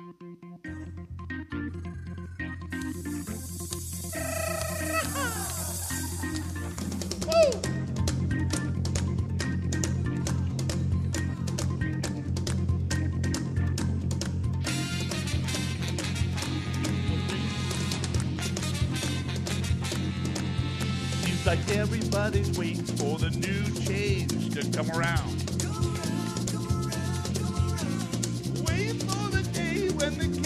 Seems like everybody's waiting for the new change to come around. Waiting for the day when the